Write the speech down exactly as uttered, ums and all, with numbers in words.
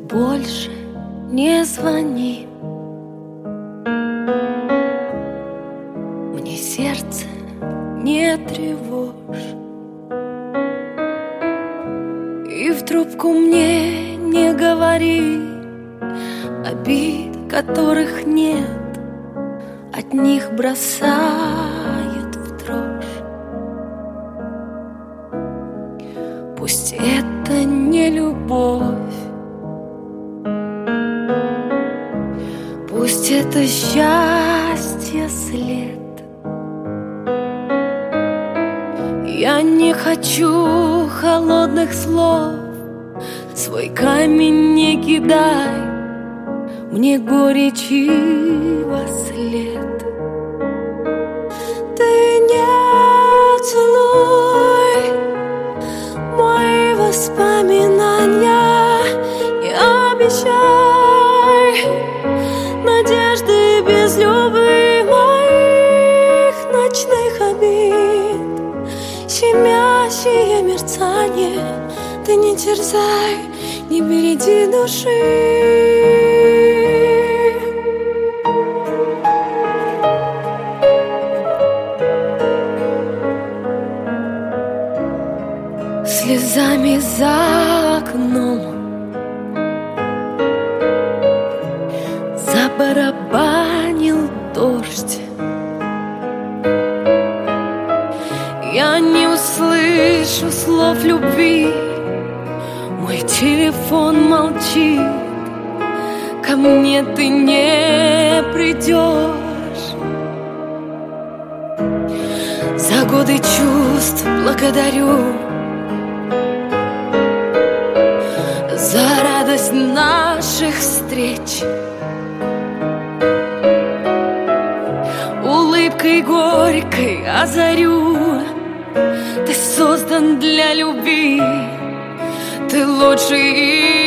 больше не звони. Мне сердце не тревожь, и в трубку мне не говори обид, которых нет, от них бросает в дрожь. Пусть это не любовь, пусть это счастье след. Я не хочу холодных слов, свой камень не кидай мне горечи во след. Ты не целуй мои воспоминания и обещай надежды без любых моих ночных обид. Щемящее мерцание, ты не терзай, не береди души. Слезами за окном забарабанил дождь. Я не услышу слов любви, мой телефон молчит, ко мне ты не придешь. За годы чувств благодарю, за радость наших встреч. Улыбкой горькой озарю, ты создан для любви, ты лучший